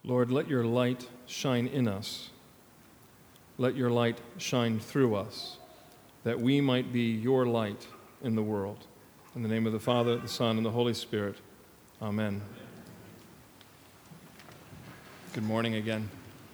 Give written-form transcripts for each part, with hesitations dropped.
Lord, let your light shine in us. Let your light shine through us, that we might be your light in the world. In the name of the Father, the Son, and the Holy Spirit. Amen. Good morning again.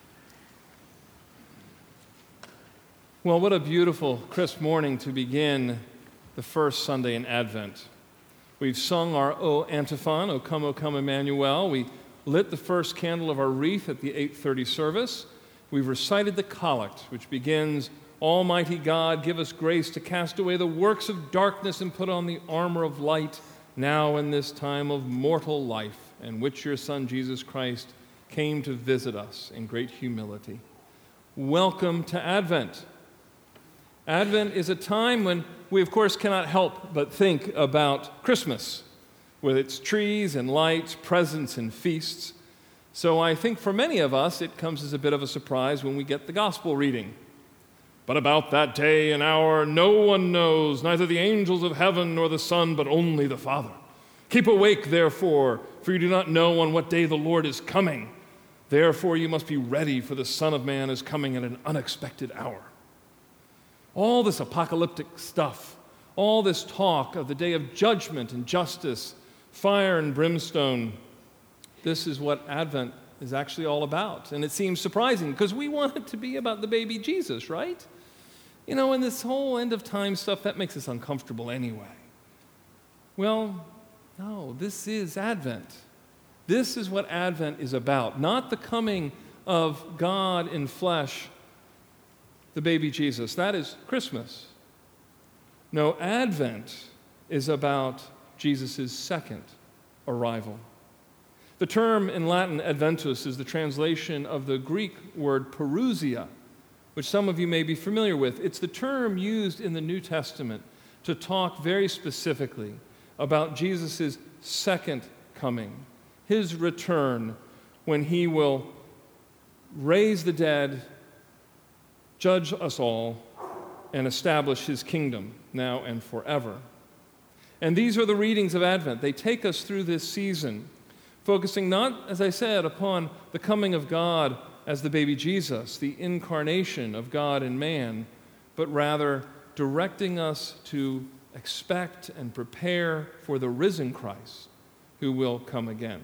Well, what a beautiful, crisp morning to begin the first Sunday in Advent. We've sung our O antiphon, O come, Emmanuel. We lit the first candle of our wreath at the 8:30 service. We've recited the collect, which begins, Almighty God, give us grace to cast away the works of darkness and put on the armor of light, now in this time of mortal life, in which your Son, Jesus Christ, came to visit us in great humility. Welcome to Advent. Advent is a time when we, of course, cannot help but think about Christmas, with its trees and lights, presents and feasts. So I think for many of us, it comes as a bit of a surprise when we get the gospel reading. But about that day and hour no one knows, neither the angels of heaven nor the Son, but only the Father. Keep awake, therefore, for you do not know on what day the Lord is coming. Therefore you must be ready, for the Son of Man is coming at an unexpected hour. All this apocalyptic stuff, all this talk of the day of judgment and justice, fire and brimstone, this is what Advent is actually all about. And it seems surprising because we want it to be about the baby Jesus, right? You know, and this whole end of time stuff, that makes us uncomfortable anyway. Well, no, this is Advent. This is what Advent is about, not the coming of God in flesh, the baby Jesus. That is Christmas. No, Advent is about Jesus' second arrival. The term in Latin, adventus, is the translation of the Greek word parousia, which some of you may be familiar with. It's the term used in the New Testament to talk very specifically about Jesus' second coming, his return, when he will raise the dead, judge us all, and establish his kingdom now and forever. And these are the readings of Advent. They take us through this season, focusing not, as I said, upon the coming of God as the baby Jesus, the incarnation of God and man, but rather directing us to expect and prepare for the risen Christ who will come again.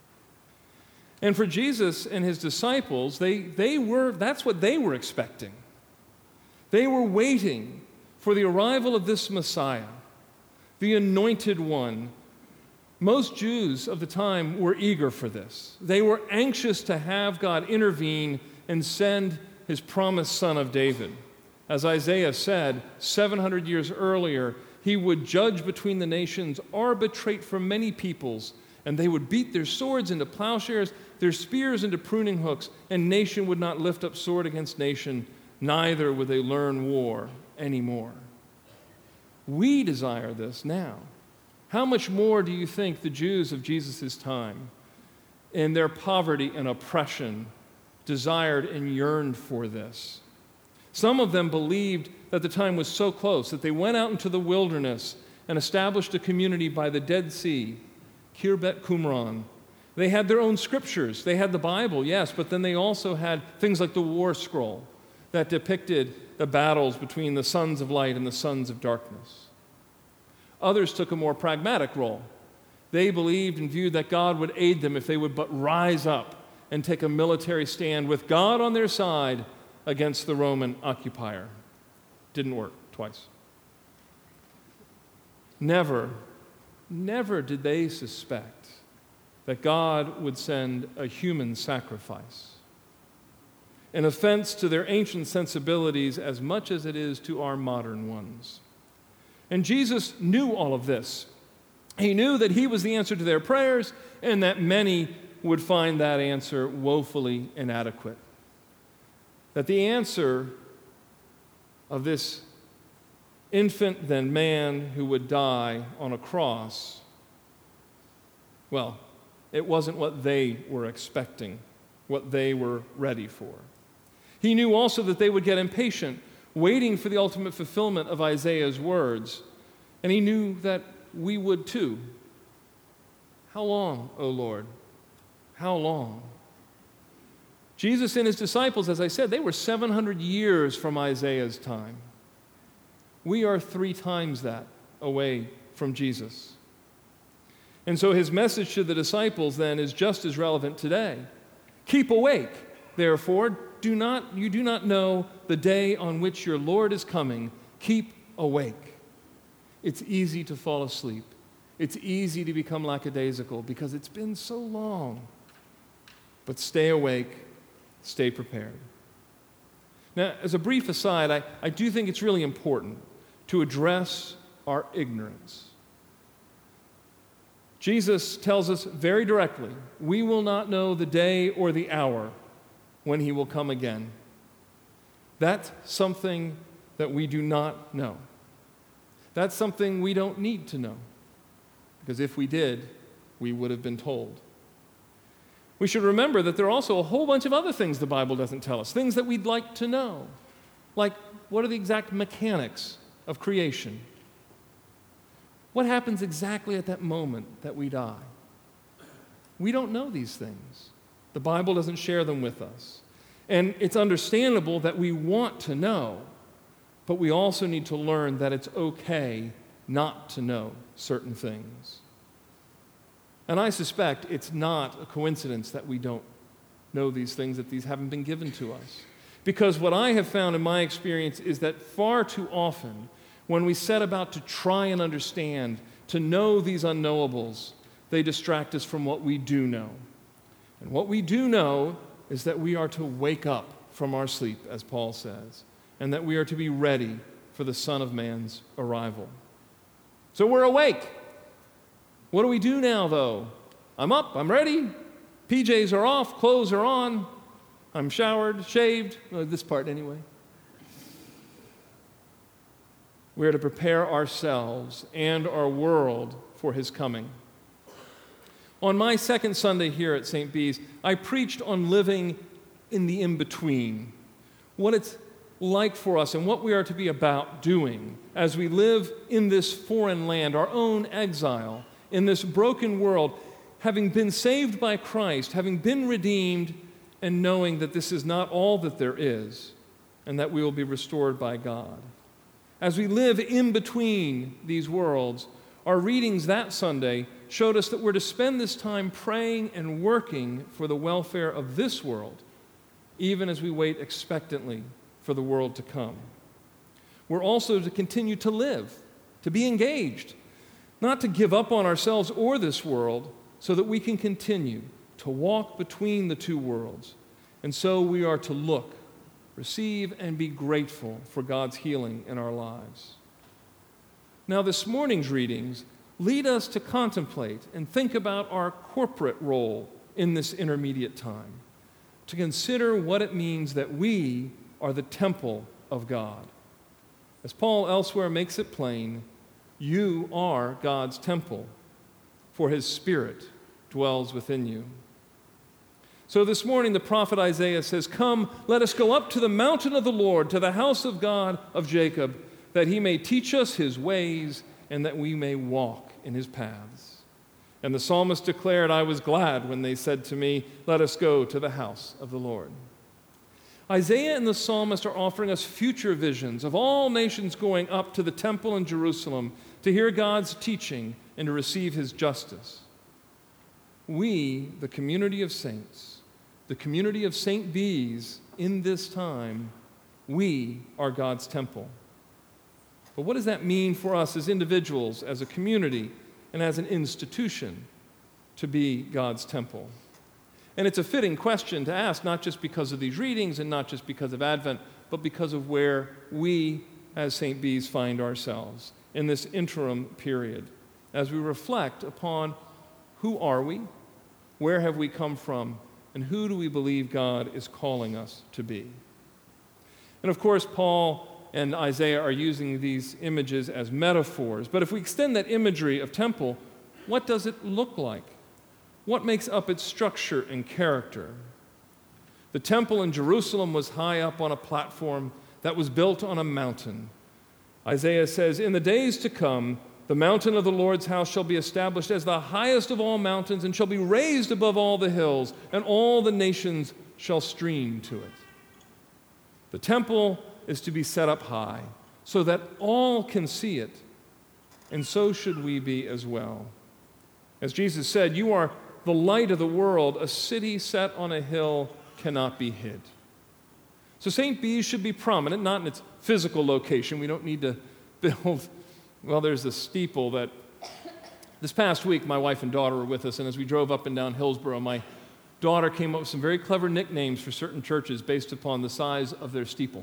And for Jesus and his disciples, that's what they were expecting. They were waiting for the arrival of this Messiah, the anointed one. Most Jews of the time were eager for this. They were anxious to have God intervene and send his promised son of David. As Isaiah said 700 years earlier, he would judge between the nations, arbitrate for many peoples, and they would beat their swords into plowshares, their spears into pruning hooks, and nation would not lift up sword against nation, neither would they learn war anymore. We desire this now. How much more do you think the Jews of Jesus' time, in their poverty and oppression, desired and yearned for this? Some of them believed that the time was so close that they went out into the wilderness and established a community by the Dead Sea, Khirbet Qumran. They had their own scriptures. They had the Bible, yes, but then they also had things like the War Scroll that depicted the battles between the sons of light and the sons of darkness. Others took a more pragmatic role. They believed and viewed that God would aid them if they would but rise up and take a military stand with God on their side against the Roman occupier. Didn't work twice. Never did they suspect that God would send a human sacrifice, an offense to their ancient sensibilities as much as it is to our modern ones. And Jesus knew all of this. He knew that he was the answer to their prayers and that many would find that answer woefully inadequate. That the answer of this infant then man who would die on a cross, well, it wasn't what they were expecting, what they were ready for. He knew also that they would get impatient, waiting for the ultimate fulfillment of Isaiah's words. And he knew that we would too. How long, O Lord? How long? Jesus and his disciples, as I said, they were 700 years from Isaiah's time. We are 3 times that away from Jesus. And so his message to the disciples then is just as relevant today. Keep awake, therefore, you do not know the day on which your Lord is coming. Keep awake. It's easy to fall asleep. It's easy to become lackadaisical because it's been so long. But stay awake, stay prepared. Now, as a brief aside, I do think it's really important to address our ignorance. Jesus tells us very directly, we will not know the day or the hour when he will come again. That's something that we do not know. That's something we don't need to know, because if we did, we would have been told. We should remember that there are also a whole bunch of other things the Bible doesn't tell us, things that we'd like to know, like what are the exact mechanics of creation? What happens exactly at that moment that we die? We don't know these things. The Bible doesn't share them with us. And it's understandable that we want to know, but we also need to learn that it's okay not to know certain things. And I suspect it's not a coincidence that we don't know these things, that these haven't been given to us. Because what I have found in my experience is that far too often, when we set about to try and understand, to know these unknowables, they distract us from what we do know. And what we do know is that we are to wake up from our sleep, as Paul says, and that we are to be ready for the Son of Man's arrival. So we're awake. What do we do now, though? I'm up, I'm ready. PJs are off, clothes are on. I'm showered, shaved. Well, this part anyway. We are to prepare ourselves and our world for his coming. On my second Sunday here at St. Bees, I preached on living in the in-between, what it's like for us and what we are to be about doing as we live in this foreign land, our own exile, in this broken world, having been saved by Christ, having been redeemed, and knowing that this is not all that there is, and that we will be restored by God. As we live in between these worlds, our readings that Sunday showed us that we're to spend this time praying and working for the welfare of this world, even as we wait expectantly for the world to come. We're also to continue to live, to be engaged, not to give up on ourselves or this world, so that we can continue to walk between the two worlds. And so we are to look, receive, and be grateful for God's healing in our lives. Now, this morning's readings lead us to contemplate and think about our corporate role in this intermediate time, to consider what it means that we are the temple of God. As Paul elsewhere makes it plain, you are God's temple, for his Spirit dwells within you. So this morning, the prophet Isaiah says, "Come, let us go up to the mountain of the Lord, to the house of God of Jacob, that he may teach us his ways and that we may walk in his paths." And the psalmist declared, "I was glad when they said to me, 'Let us go to the house of the Lord.'" Isaiah and the psalmist are offering us future visions of all nations going up to the temple in Jerusalem to hear God's teaching and to receive his justice. We, the community of saints, the community of St. Bees in this time, we are God's temple. But what does that mean for us as individuals, as a community, and as an institution to be God's temple? And it's a fitting question to ask, not just because of these readings and not just because of Advent, but because of where we as St. Bees find ourselves in this interim period, as we reflect upon who are we, where have we come from, and who do we believe God is calling us to be. And of course, Paul and Isaiah are using these images as metaphors. But if we extend that imagery of temple, what does it look like? What makes up its structure and character? The temple in Jerusalem was high up on a platform that was built on a mountain. Isaiah says, "In the days to come, the mountain of the Lord's house shall be established as the highest of all mountains and shall be raised above all the hills, and all the nations shall stream to it. The temple is to be set up high so that all can see it, and so should we be as well. As Jesus said, "You are the light of the world. A city set on a hill cannot be hid." So St. Bees should be prominent, not in its physical location. We don't need to build, well, there's a steeple that, this past week, my wife and daughter were with us, and as we drove up and down Hillsborough, my daughter came up with some very clever nicknames for certain churches based upon the size of their steeple.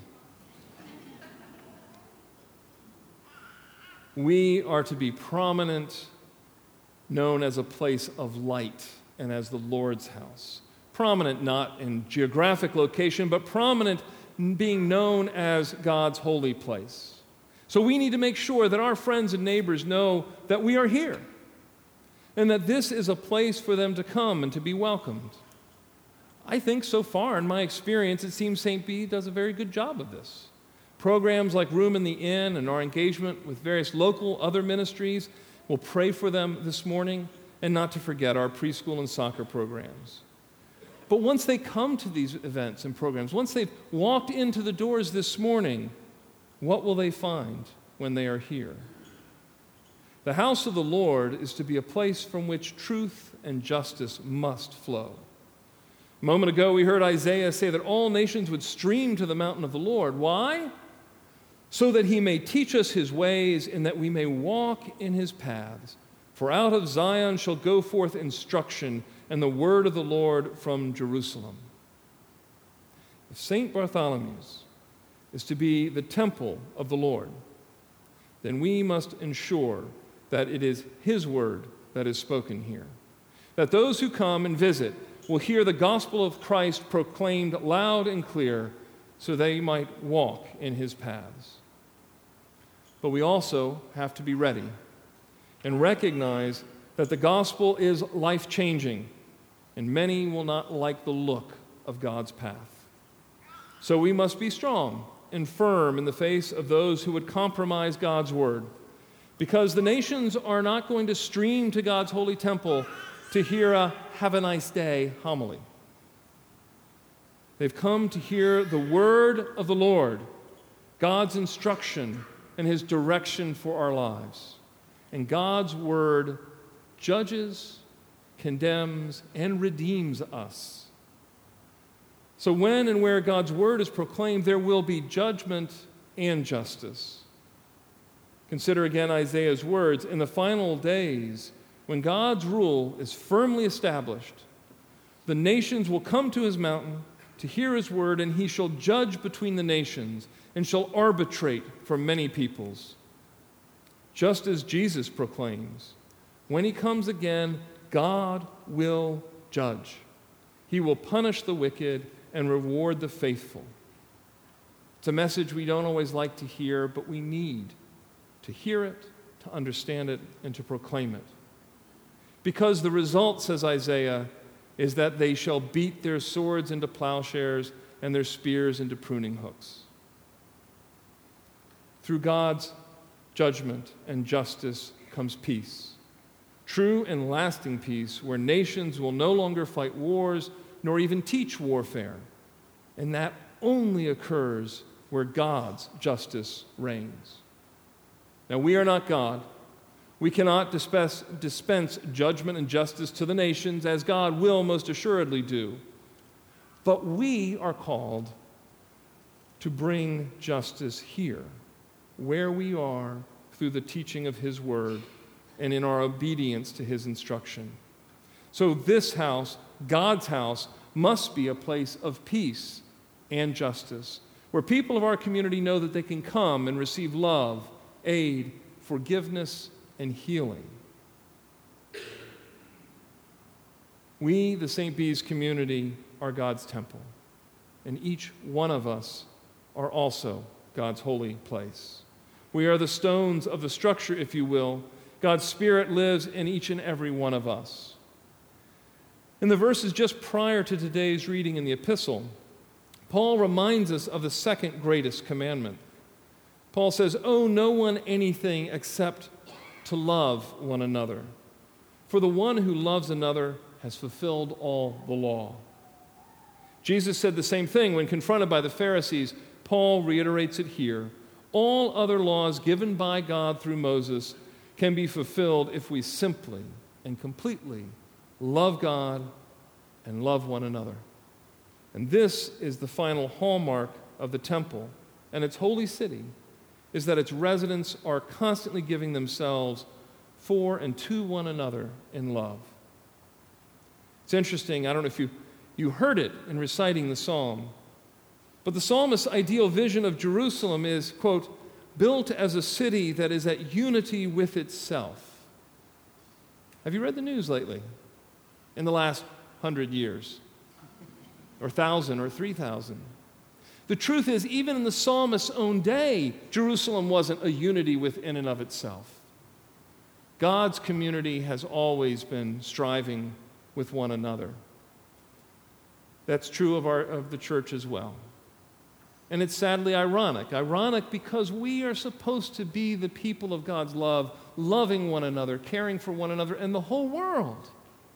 We are to be prominent, known as a place of light and as the Lord's house. Prominent not in geographic location, but prominent in being known as God's holy place. So we need to make sure that our friends and neighbors know that we are here and that this is a place for them to come and to be welcomed. I think so far, in my experience, it seems St. B does a very good job of this. Programs like Room in the Inn and our engagement with various local other ministries will pray for them this morning, and not to forget our preschool and soccer programs. But once they come to these events and programs, once they've walked into the doors this morning, what will they find when they are here? The house of the Lord is to be a place from which truth and justice must flow. A moment ago, we heard Isaiah say that all nations would stream to the mountain of the Lord. Why? So that he may teach us his ways and that we may walk in his paths. For out of Zion shall go forth instruction and the word of the Lord from Jerusalem. If St. Bartholomew's is to be the temple of the Lord, then we must ensure that it is his word that is spoken here. That those who come and visit will hear the gospel of Christ proclaimed loud and clear so they might walk in his paths. But we also have to be ready and recognize that the gospel is life-changing, and many will not like the look of God's path. So we must be strong and firm in the face of those who would compromise God's word, because the nations are not going to stream to God's holy temple to hear a "have a nice day" homily. They've come to hear the word of the Lord, God's instruction and his direction for our lives. And God's word judges, condemns, and redeems us. So when and where God's word is proclaimed, there will be judgment and justice. Consider again Isaiah's words. In the final days, when God's rule is firmly established, the nations will come to his mountain to hear his word, and he shall judge between the nations and shall arbitrate for many peoples. Just as Jesus proclaims, when he comes again, God will judge. He will punish the wicked and reward the faithful. It's a message we don't always like to hear, but we need to hear it, to understand it, and to proclaim it. Because the result, says Isaiah, is that they shall beat their swords into plowshares and their spears into pruning hooks. Through God's judgment and justice comes peace. True and lasting peace, where nations will no longer fight wars nor even teach warfare. And that only occurs where God's justice reigns. Now, we are not God. We cannot dispense judgment and justice to the nations, as God will most assuredly do. But we are called to bring justice here, where we are, through the teaching of his word and in our obedience to his instruction. So this house, God's house, must be a place of peace and justice, where people of our community know that they can come and receive love, aid, forgiveness, and healing. We, the St. Bees community, are God's temple, and each one of us are also God's holy place. We are the stones of the structure, if you will. God's Spirit lives in each and every one of us. In the verses just prior to today's reading in the epistle, Paul reminds us of the second greatest commandment. Paul says, "Owe no one anything except to love one another. For the one who loves another has fulfilled all the law." Jesus said the same thing when confronted by the Pharisees. Paul reiterates it here. All other laws given by God through Moses can be fulfilled if we simply and completely love God and love one another. And this is the final hallmark of the temple and its holy city, is that its residents are constantly giving themselves for and to one another in love. It's interesting, I don't know if you heard it in reciting the psalm, but the psalmist's ideal vision of Jerusalem is, quote, built as a city that is at unity with itself. Have you read the news lately? In the last 100 years? Or 1,000 or 3,000? The truth is, even in the psalmist's own day, Jerusalem wasn't a unity within and of itself. God's community has always been striving with one another. That's true of the church as well. And it's sadly ironic. Ironic because we are supposed to be the people of God's love, loving one another, caring for one another, and the whole world.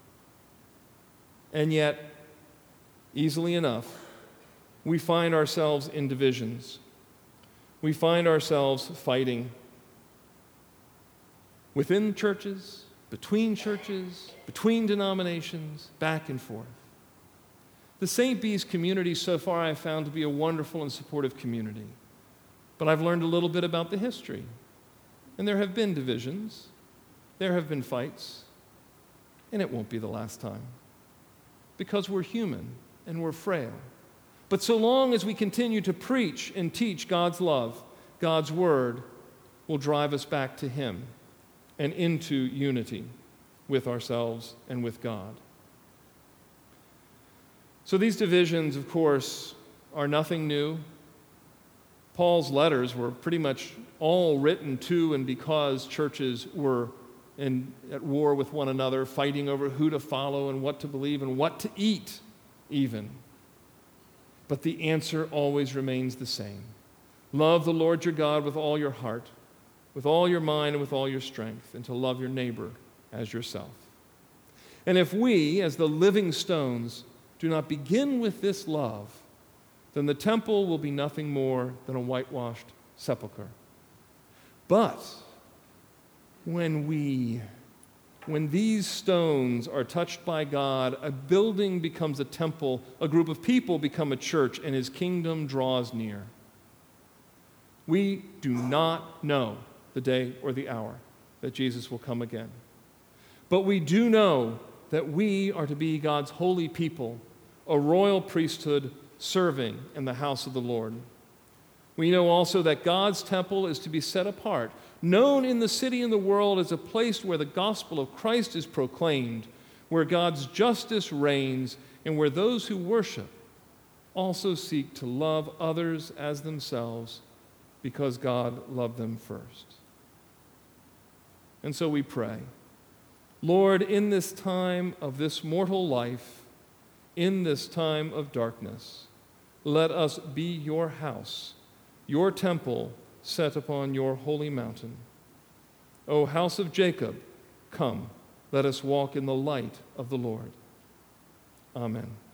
And yet, easily enough, we find ourselves in divisions. We find ourselves fighting within churches, between denominations, back and forth. The St. Bees community so far I've found to be a wonderful and supportive community. But I've learned a little bit about the history. And there have been divisions, there have been fights, and it won't be the last time. Because we're human and we're frail. But so long as we continue to preach and teach God's love, God's word will drive us back to Him and into unity with ourselves and with God. So these divisions, of course, are nothing new. Paul's letters were pretty much all written to and because churches were at war with one another, fighting over who to follow and what to believe and what to eat even. But the answer always remains the same. Love the Lord your God with all your heart, with all your mind, and with all your strength, and to love your neighbor as yourself. And if we, as the living stones, do not begin with this love, then the temple will be nothing more than a whitewashed sepulcher. But when these stones are touched by God, a building becomes a temple, a group of people become a church, and His kingdom draws near. We do not know the day or the hour that Jesus will come again. But we do know that we are to be God's holy people, a royal priesthood serving in the house of the Lord. We know also that God's temple is to be set apart, known in the city and the world as a place where the gospel of Christ is proclaimed, where God's justice reigns, and where those who worship also seek to love others as themselves because God loved them first. And so we pray, Lord, in this time of this mortal life, in this time of darkness, let us be your house, your temple set upon your holy mountain. O house of Jacob, come, let us walk in the light of the Lord. Amen.